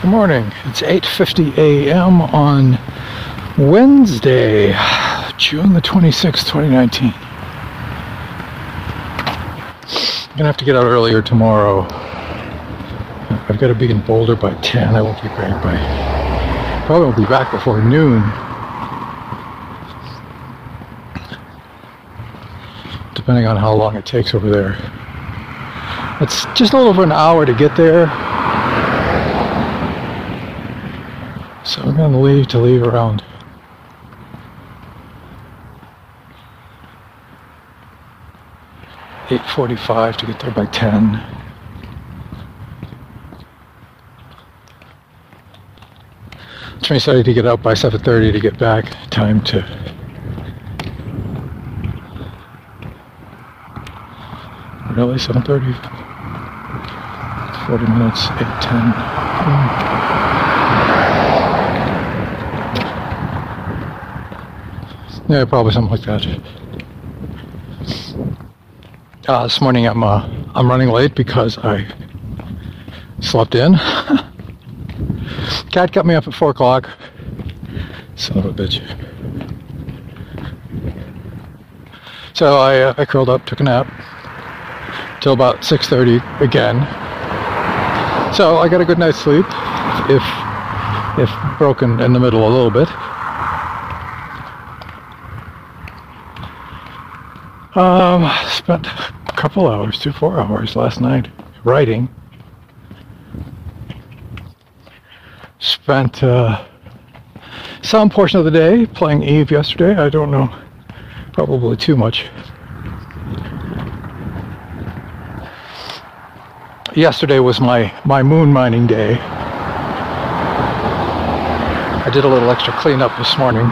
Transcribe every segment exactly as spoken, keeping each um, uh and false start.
Good morning. It's eight fifty a m on Wednesday, June the twenty-sixth, twenty nineteen. I'm gonna have to get out earlier tomorrow. I've got to be in Boulder by ten. I won't be back by, probably won't be back before noon. Depending on how long it takes over there. It's just a little over an hour to get there. So I'm going to leave to leave around eight forty-five to get there by ten. Train started to get out by seven thirty to get back. Time to really seven thirty? forty minutes, eight ten. Mm. Yeah, probably something like that. Uh, this morning I'm uh, I'm running late because I slept in. Cat got me up at four o'clock. Son of a bitch. So I uh, I curled up, took a nap till about six thirty again. So I got a good night's sleep, if if broken in the middle a little bit. Um, spent a couple hours, two, four hours last night writing. Spent uh, some portion of the day playing Eve yesterday. I don't know, probably too much. Yesterday was my, my moon mining day. I did a little extra cleanup this morning.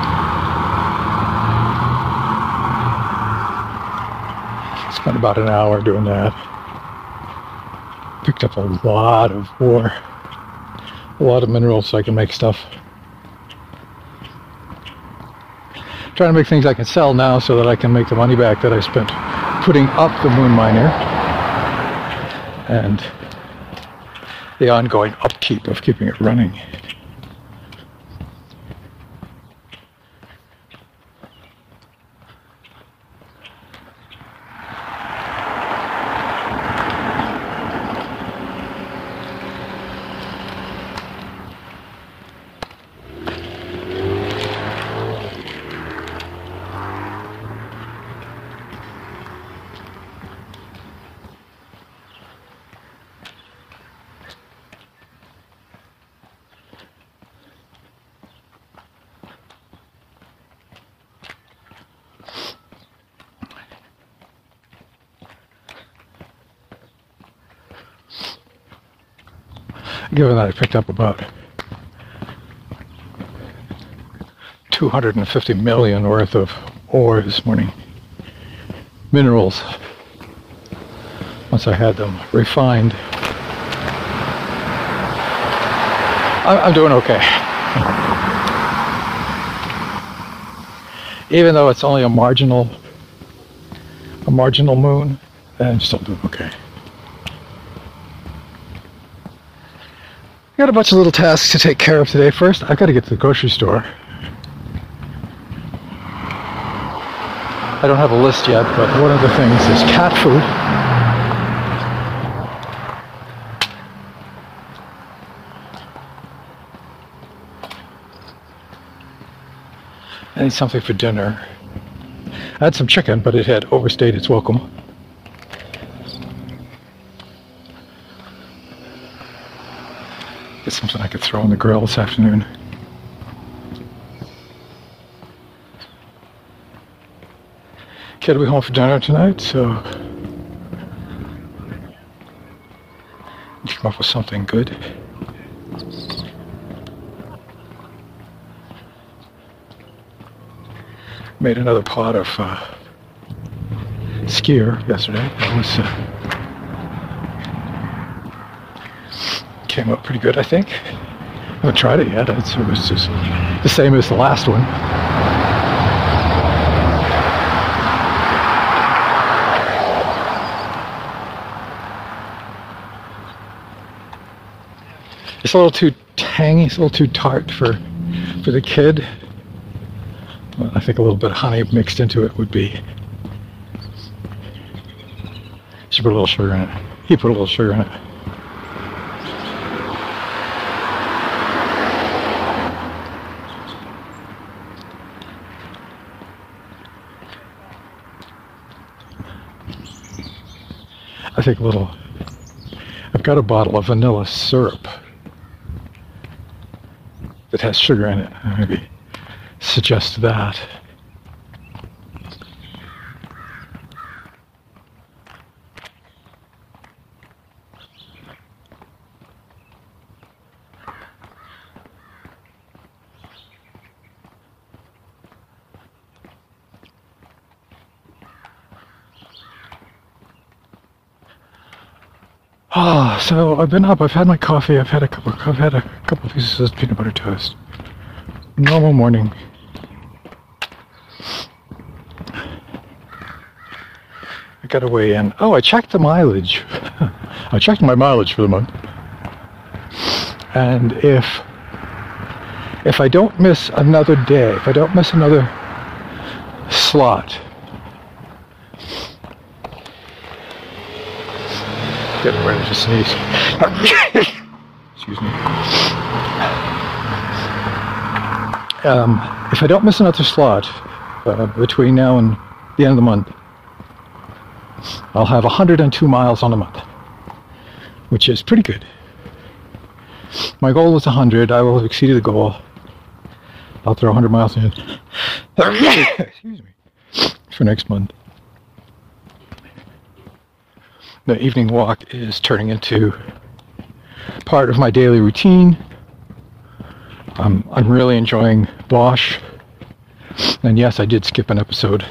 Spent about an hour doing that. Picked up a lot of ore, a lot of minerals so I can make stuff. Trying to make things I can sell now so that I can make the money back that I spent putting up the moon miner and the ongoing upkeep of keeping it running. Given that I picked up about two hundred fifty million worth of ore this morning, minerals, once I had them refined, I'm doing okay. Even though it's only a marginal, a marginal moon, I'm still doing okay. Got a bunch of little tasks to take care of today. First, I've got to get to the grocery store. I don't have a list yet, but one of the things is cat food. I need something for dinner. I had some chicken, but it had overstayed its welcome. Get something I could throw on the grill this afternoon. Kid will be home for dinner tonight, so come up with something good. Made another pot of uh, skyr yesterday. That was uh, came out pretty good, I think. I haven't tried it yet. It's, it was just the same as the last one. It's a little too tangy, it's a little too tart for for the kid. Well, I think a little bit of honey mixed into it would be. Should put a little sugar in it. He put a little sugar in it. I think a little. I've got a bottle of vanilla syrup that has sugar in it. Maybe suggest that. Ah, oh, so I've been up. I've had my coffee. I've had a couple. I've had a couple pieces of peanut butter toast. Normal morning. I gotta weigh in. Oh, I checked the mileage. I checked my mileage for the month. And if if I don't miss another day, if I don't miss another slot. Getting ready to sneeze. Excuse me. Um, if I don't miss another slot uh, between now and the end of the month, I'll have one hundred two miles on a month, which is pretty good. My goal was one hundred. I will have exceeded the goal. I'll throw one hundred miles in. Excuse me. For next month. The evening walk is turning into part of my daily routine. Um, I'm really enjoying Bosch. And yes, I did skip an episode.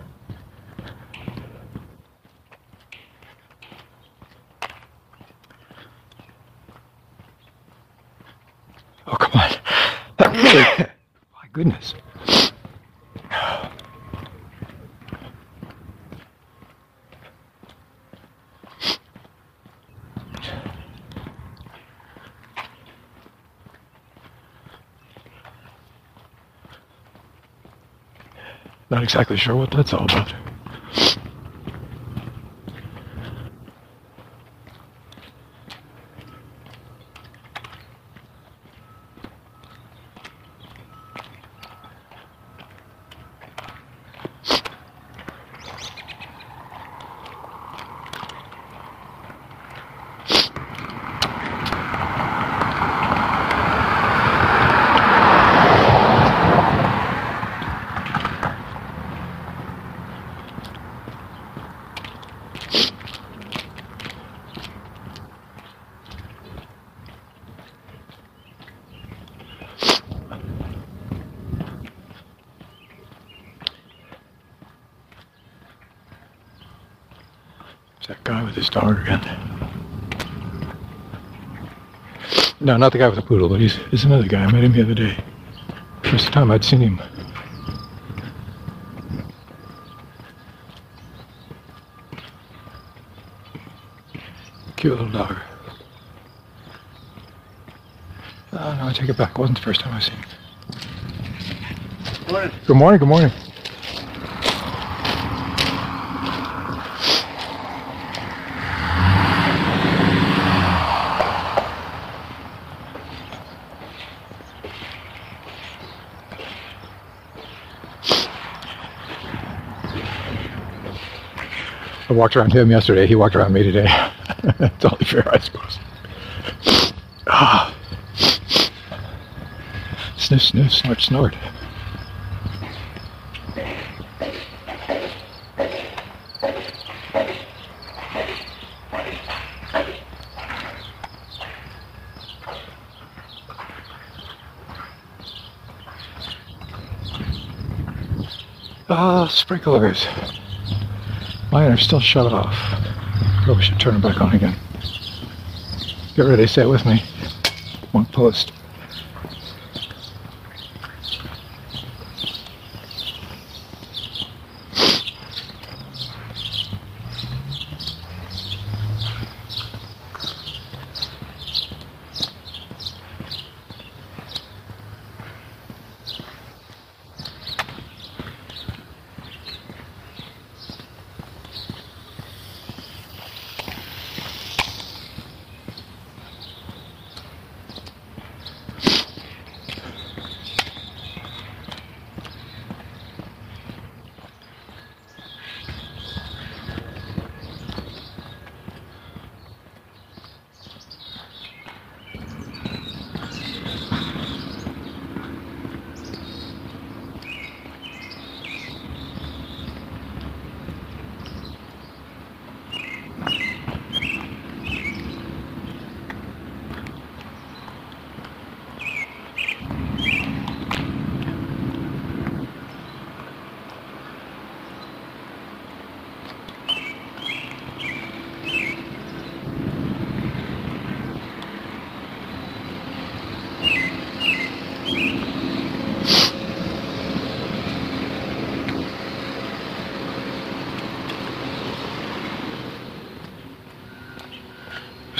Oh, come on. My goodness. Not exactly sure what that's all about. That guy with his dog again. No, not the guy with the poodle, but he's, he's another guy. I met him the other day. First time I'd seen him. Cute little dog. Oh, no, I take it back. It wasn't the first time I seen him. Good morning. Good morning, good morning. I walked around him yesterday, he walked around me today. It's only fair, I suppose. Ah. Sniff, sniff, snort, snort. Ah, sprinklers. Mine are still shut off. Probably should turn them back on again. Get ready, say it with me. One post.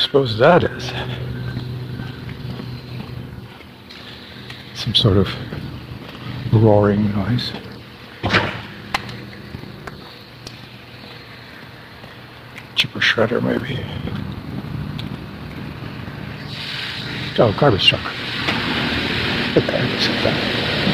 suppose that is? Some sort of roaring noise. Chipper shredder, maybe. Oh, garbage truck. Okay, I guess that.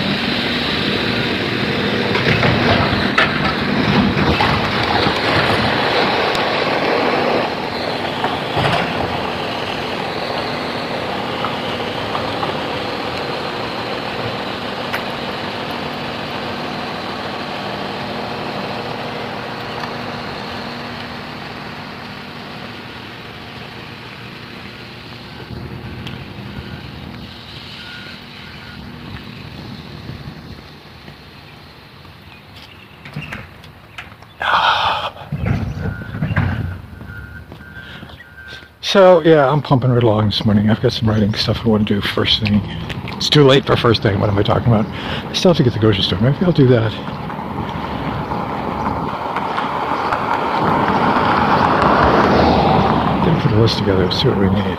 So, yeah, I'm pumping right along this morning. I've got some writing stuff I want to do first thing. It's too late for first thing. What am I talking about? I still have to get to the grocery store. Maybe I'll do that. Get put a list together and see what we need.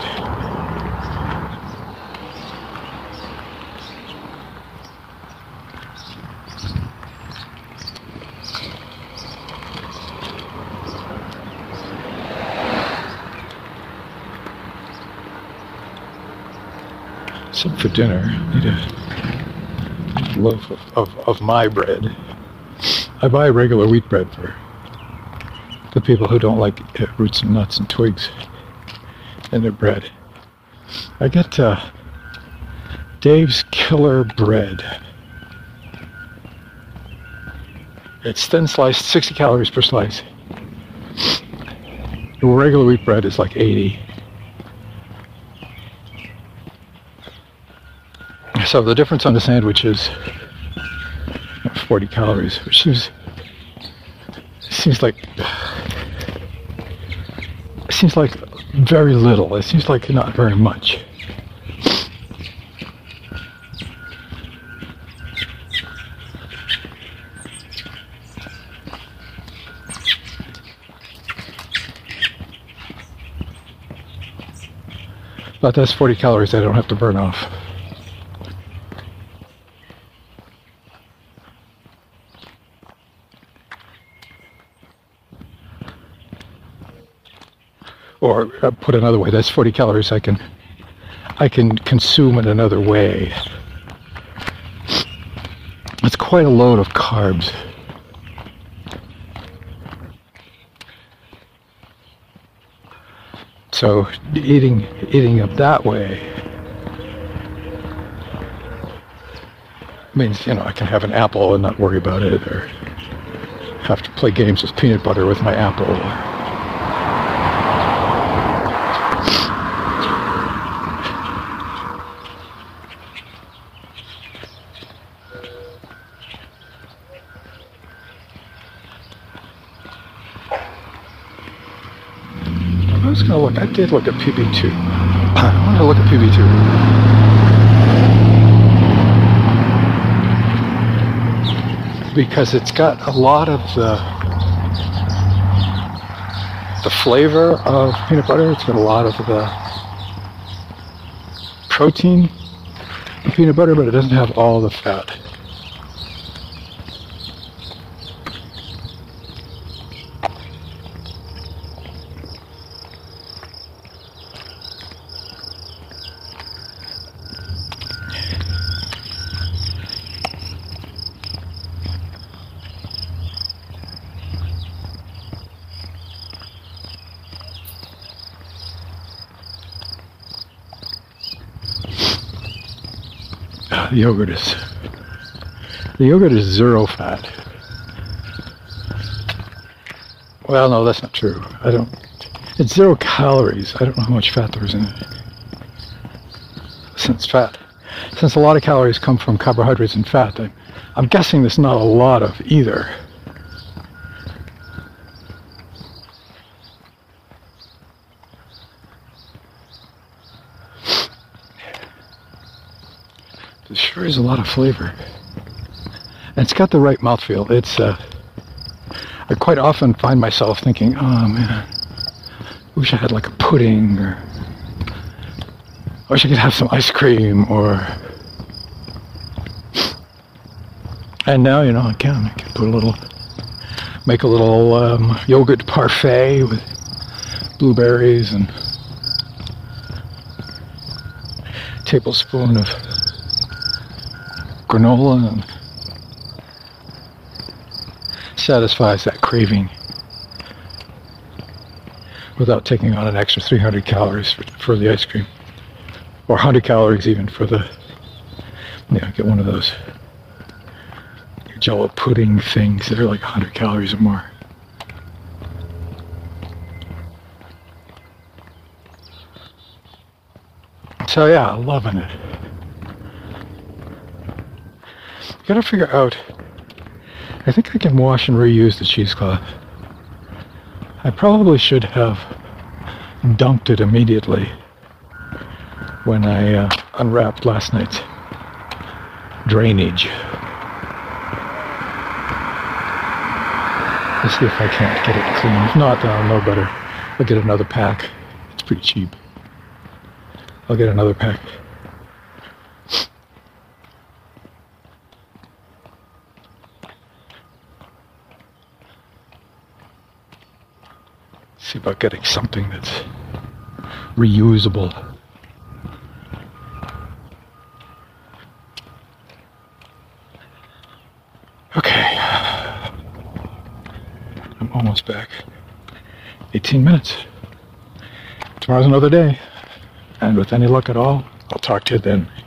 Some for dinner. Need a loaf of, of, of my bread. I buy regular wheat bread for the people who don't like uh, roots and nuts and twigs in their bread. I get uh, Dave's Killer Bread. It's thin sliced, sixty calories per slice. The regular wheat bread is like eighty. So the difference on the sandwich is forty calories, which seems seems like seems like very little. It seems like not very much. But that's forty calories I don't have to burn off. Or uh, put another way, that's forty calories I can I can consume in another way. It's quite a load of carbs. So eating eating up that way means, you know, I can have an apple and not worry about it, or have to play games with peanut butter with my apple. I was gonna look. I did look at P B two. I want to look at P B two. Because it's got a lot of the the flavor of peanut butter. It's got a lot of the protein of peanut butter, but it doesn't have all the fat. The yogurt is the yogurt is zero fat. Well, no, that's not true. I don't. It's zero calories. I don't know how much fat there is in it. Since fat, since a lot of calories come from carbohydrates and fat, I'm, I'm guessing there's not a lot of either. There sure is a lot of flavor. And it's got the right mouthfeel. It's, uh, I quite often find myself thinking, oh man, wish I had like a pudding, or I wish I could have some ice cream, or... And now, you know, I can. I can put a little, make a little um, yogurt parfait with blueberries and a tablespoon of granola, and satisfies that craving without taking on an extra three hundred calories for, for the ice cream, or one hundred calories even for the, yeah, get one of those Jello pudding things that are like one hundred calories or more. So yeah, loving it. Gotta figure out, I think I can wash and reuse the cheesecloth. I probably should have dunked it immediately when I uh, unwrapped last night's drainage. Let's see if I can't get it clean. If not, then I'll know better. I'll get another pack. It's pretty cheap. I'll get another pack. See about getting something that's reusable. Okay. I'm almost back. eighteen minutes. Tomorrow's another day. And with any luck at all, I'll talk to you then.